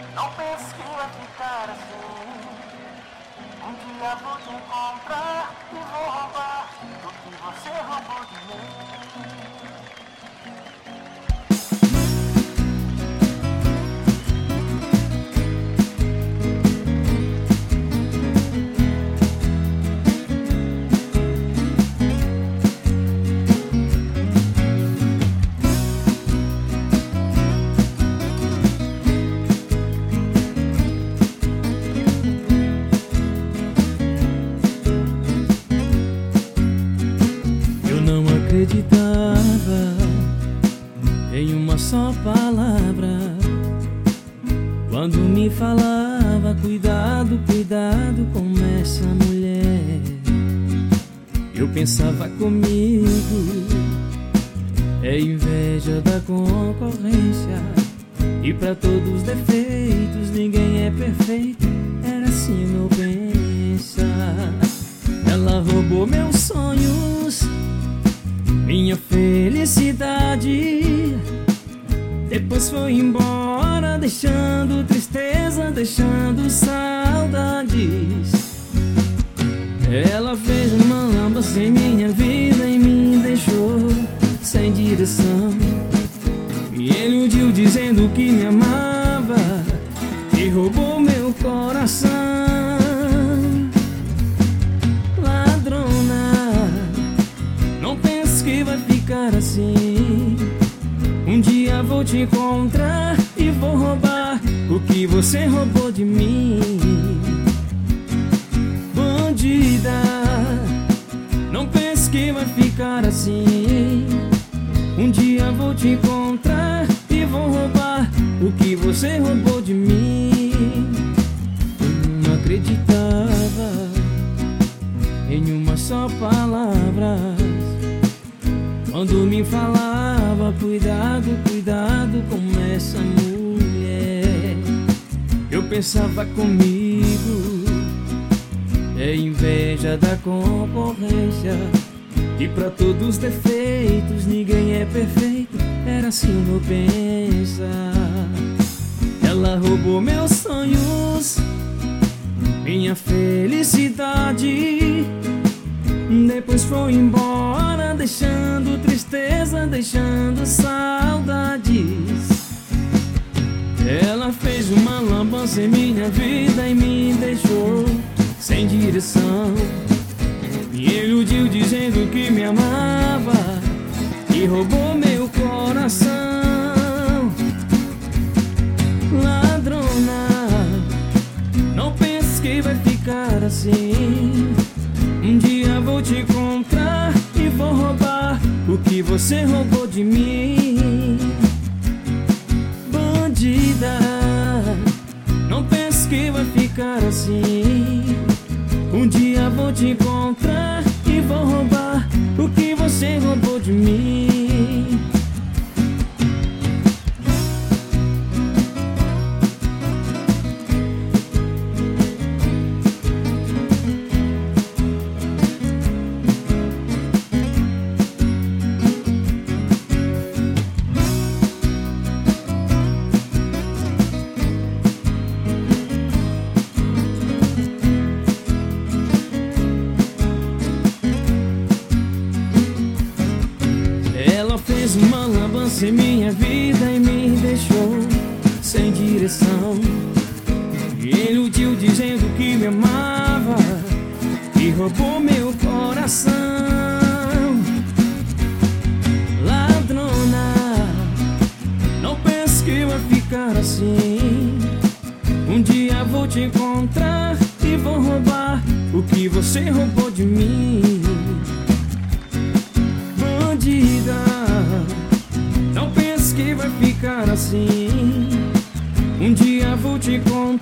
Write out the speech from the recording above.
Não pense que vai ficar assim. Um dia vou te encontrar e vou roubar o que você roubou de mim. Acreditava em uma só palavra quando me falava: cuidado, cuidado com essa mulher. Eu pensava comigo, é inveja da concorrência, e pra todos os defeitos ninguém é perfeito. Era assim meu pensar. Ela roubou meus sonhos, minha felicidade, depois foi embora, deixando tristeza, deixando saudades. Ela fez uma lambança em minha vida e me deixou sem direção. E ele iludiu dizendo que me amava e roubou meu coração. Vai ficar assim. Um dia vou te encontrar e vou roubar o que você roubou de mim. Bandida, não pense que vai ficar assim. Um dia vou te encontrar e vou roubar o que você roubou de mim. Eu não acreditava em uma só palavra quando me falava: cuidado, cuidado com essa mulher. Eu pensava comigo, é inveja da concorrência, e pra todos os defeitos ninguém é perfeito. Era assim o meu pensar. Ela roubou meus sonhos, minha felicidade, depois foi embora, deixando tristeza, deixando saudades. Ela fez uma lambança em minha vida e me deixou sem direção. Me iludiu dizendo que me amava e roubou meu coração. Ladrona, não pense que vai ficar assim. Um dia vou te encontrar e vou roubar o que você roubou de mim. Bandida, não pense que vai ficar assim. Um dia vou te encontrar e vou roubar o que você roubou de mim. Fez uma lambança em minha vida e me deixou sem direção. E iludiu dizendo que me amava e roubou meu coração. Ladrona, não pense que vai ficar assim. Um dia vou te encontrar e vou roubar o que você roubou de mim. Bandida, não pense que vai ficar assim. Um dia vou te encontrar